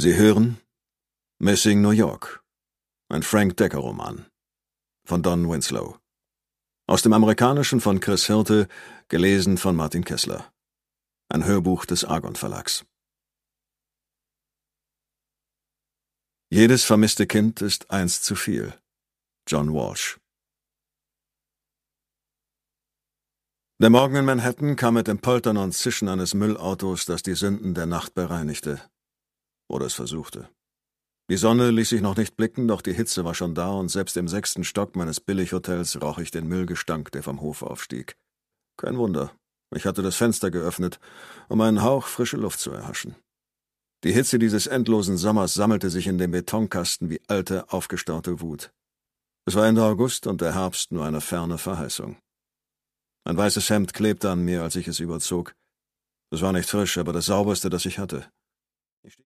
Sie hören Missing New York, ein Frank Decker-Roman von Don Winslow. Aus dem Amerikanischen von Chris Hirte, gelesen von Martin Kessler. Ein Hörbuch des Argon Verlags. Jedes vermisste Kind ist eins zu viel. John Walsh. Der Morgen in Manhattan kam mit dem Poltern und Zischen eines Müllautos, das die Sünden der Nacht bereinigte. Oder es versuchte. Die Sonne ließ sich noch nicht blicken, doch die Hitze war schon da und selbst im 6. Stock meines Billighotels roch ich den Müllgestank, der vom Hof aufstieg. Kein Wunder, ich hatte das Fenster geöffnet, um einen Hauch frische Luft zu erhaschen. Die Hitze dieses endlosen Sommers sammelte sich in dem Betonkasten wie alte, aufgestaute Wut. Es war Ende August und der Herbst nur eine ferne Verheißung. Mein weißes Hemd klebte an mir, als ich es überzog. Es war nicht frisch, aber das sauberste, das ich hatte.